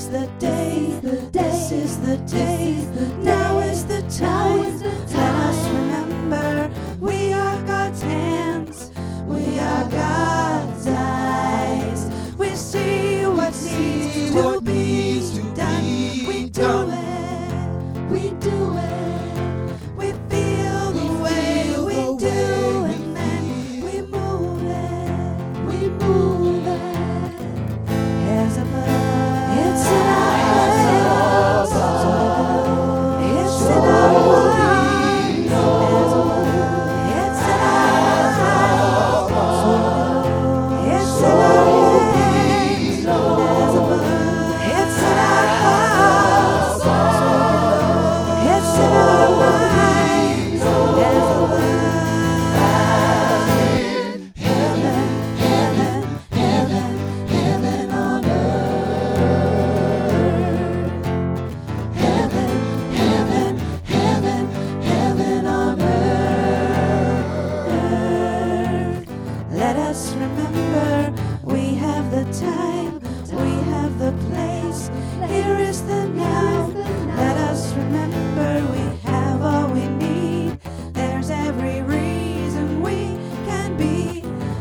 is the day, this is the day, now is the time. Let us remember, we are God's hands, we are God's eyes. We see what needs to be done. We do it, we do it. We feel the way we do, and then we move it, we move it. Hands above, it's in our hands, it's in our minds, it's in our hearts, it's in our hands, it's in our hearts, it's in our minds, heaven, heaven, heaven, heaven on earth. Heaven, heaven, heaven, heaven on earth. Let us remember, we have the time, we have the place. Here is the now. Let us remember, we have all we need. There's every reason we can be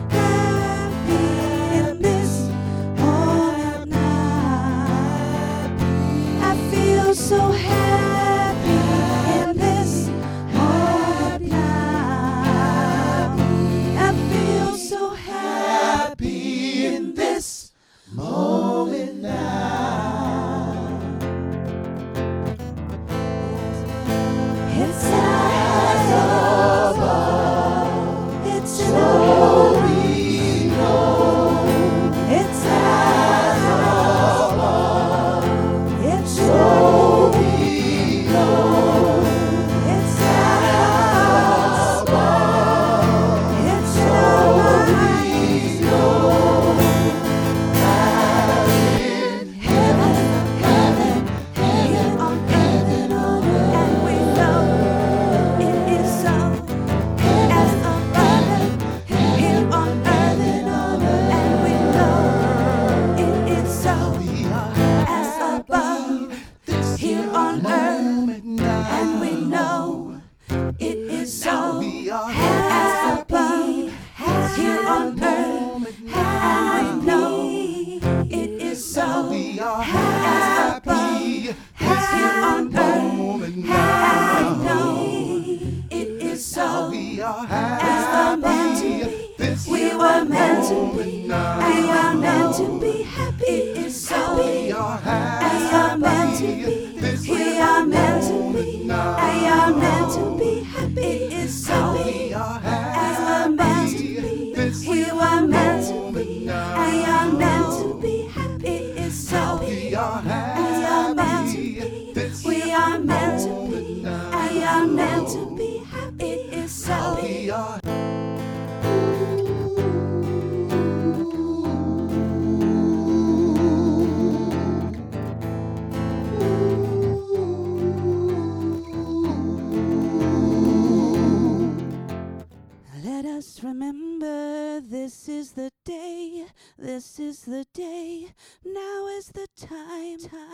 happy in this moment now. I feel so happy in this moment now. I feel so happy in this moment now. It's in our hands, it's in our minds, it's in our hearts, it's in our it's in our hearts, it's in our minds. Heaven, heaven, heaven on earth, and we know it is so. As above, here on earth, and we know it is so. As above, here on earth, and we know it is so. As above, here on earth, and we know it is so. As above, here on earth, and we know it is so. As the meant to be, we were meant to be, we are meant to be happy. It is so. As the meant to be, we are meant to be, we are meant to be happy. It is so. As the meant to be, we were meant to be, we are meant to be happy. It is so. As the meant to be, we are meant to be, we are meant to be happy. It is so. Let us remember, this is the day, this is the day, now is the time.